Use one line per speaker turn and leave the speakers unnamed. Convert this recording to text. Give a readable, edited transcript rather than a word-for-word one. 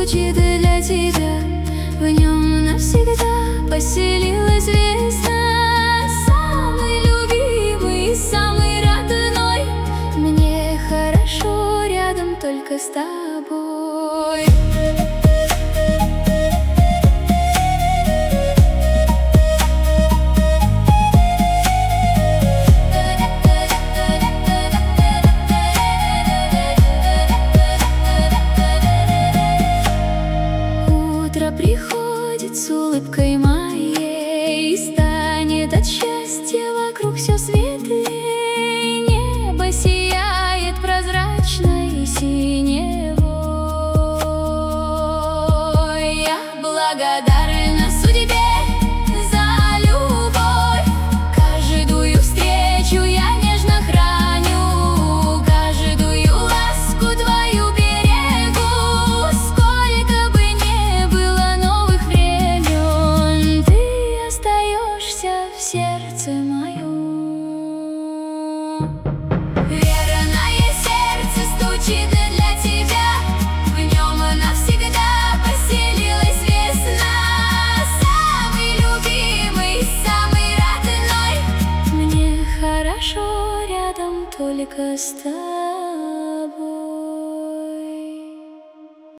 звучит для тебя. В нем навсегда поселилась весна. Самый любимый, самый родной. Мне хорошо рядом только с тобой. Утро приходит с улыбкой моей, и станет от счастья вокруг все светлее. Небо сияет прозрачной синевой. Я благодарна судьбе за любовь. Каждую встречу я нежно храню, каждую ласку твою берегу. Сколько бы ни было новых времен, ты остаешься в сердце моем. Верное сердце стучит для тебя. В нем навсегда поселилась весна. Самый любимый, самый родной. Мне хорошо рядом только с тобой.